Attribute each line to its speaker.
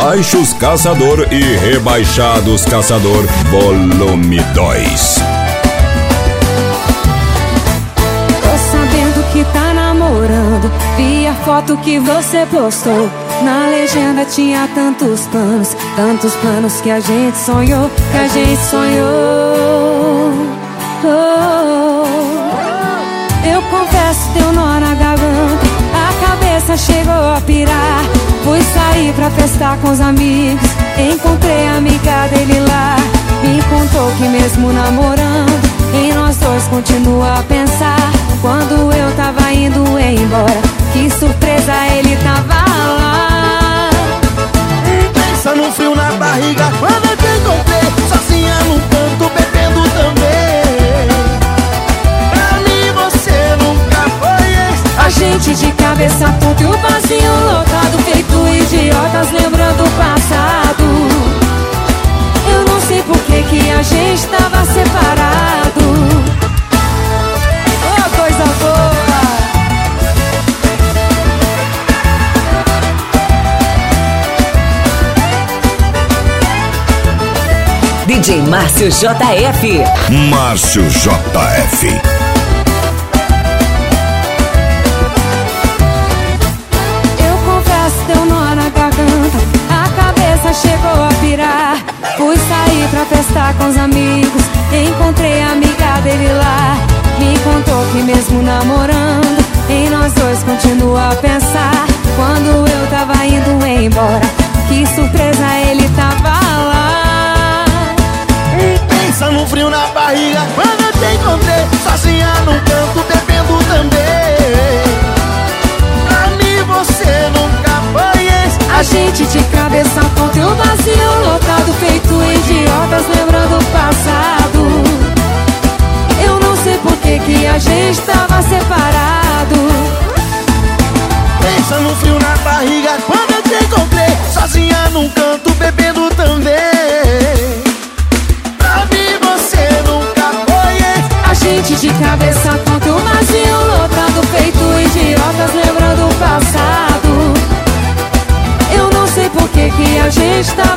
Speaker 1: Baixos Caçador e Rebaixados Caçador, volume 2.
Speaker 2: Tô sabendo que tá namorando, vi a foto que você postou. Na legenda tinha tantos planos que a gente sonhou, Eu confesso, deu nó na garganta, a cabeça chegou a pirar. Fui sair pra festar com os amigos, encontrei a amiga dele lá. Me contou que mesmo namorando, em nós dois continua a pensar. Quando eu tava indo embora, que surpresa, ele tava lá.
Speaker 3: Pensa no frio na barriga quando eu te encontrei, sozinha num canto bebendo também. Pra mim você nunca foi ex.
Speaker 2: A gente de cabeça tonta e o barzinho lotado, feito idiotas lembrando o passado. Eu não sei por que a gente tava separado. Oh, coisa boa!
Speaker 4: DJ Márcio JF.
Speaker 1: Márcio JF.
Speaker 2: Eu confesso, deu nó na garganta, a cabeça chegou a pirar. Fui sair pra festar com os amigos, encontrei a amiga dele lá. Me contou que mesmo namorando, em nós dois continua a pensar. Quando eu tava indo embora, que surpresa, ele tava lá.
Speaker 3: Pensa no frio na barriga quando eu te encontrei, sozinha num canto bebendo também. Pra mim você nunca foi ex.
Speaker 2: A gente de cabeça tonta e o vazio lotado, feito idiotas lembrando o passado. Eu não sei por que a gente tava separado.
Speaker 3: Pensa no frio na barriga quando eu te encontrei, sozinha num canto bebendo também. Pra mim você nunca foi ex.
Speaker 2: A gente de cabeça tonta e o vazio lotado, feito idiotas lembrando o passado. Eu não sei por que a gente tava